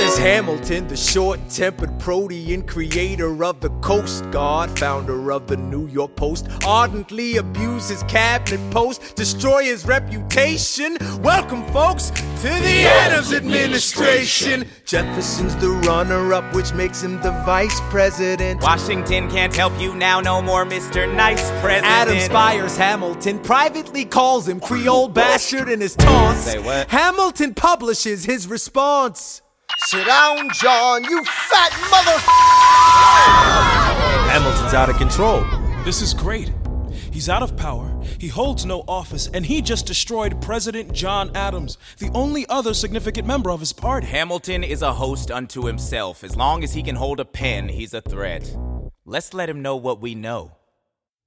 Is Hamilton, the short-tempered protean, creator of the Coast Guard, founder of the New York Post, ardently abuse his cabinet post, destroy his reputation. Welcome, folks, to the Adams administration. Jefferson's the runner-up, which makes him the vice president. Washington can't help you now, no more Mr. Nice President. Adams fires Hamilton, privately calls him Creole bastard in his taunts. Say what? Hamilton publishes his response. Sit down, John, you fat mother. Hamilton's out of control. This is great. He's out of power, he holds no office, and he just destroyed President John Adams, the only other significant member of his party. Hamilton is a host unto himself. As long as he can hold a pen, he's a threat. Let's let him know what we know.